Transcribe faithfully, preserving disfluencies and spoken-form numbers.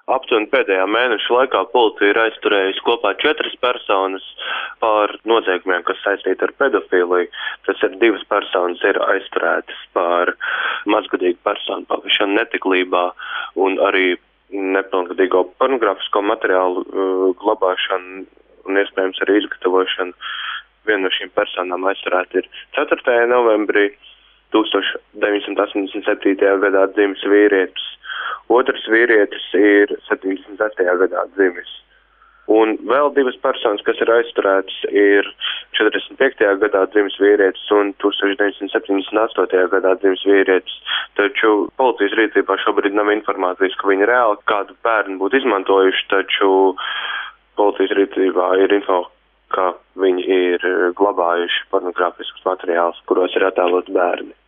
Aptuveni pēdējā mēneša laikā policija ir aizturējusi kopā četras personas par noziegumiem, kas saistīti ar pedofīliju. Tas ir divas personas ir aizturētas par mazgadīgu personu pavešanu netiklībā un arī nepilngadīgo pornogrāfisko materiālu uh, glabāšanu un iespējams arī izgatavošanu. Viena no šīm personām aizturēta ir ceturtajā novembrī tūkstoš deviņsimt astoņdesmit septītajā gadā dzimis vīrietis. Otrs vīrietis ir septiņdesmit sestajā gadā dzimis. Un vēl divas personas, kas ir aizturētas, ir četrdesmit piektajā gadā dzimis vīrietis un tūkstoš deviņsimt septiņdesmit astotajā gadā dzimis vīrietis. Taču policijas rīcībā šobrīd nav informācijas, ka viņi reāli kādu bērnu būtu izmantojuši, taču policijas rīcībā ir info, ka viņi ir glabājuši pornogrāfiskus materiālus, kuros ir attēloti bērni.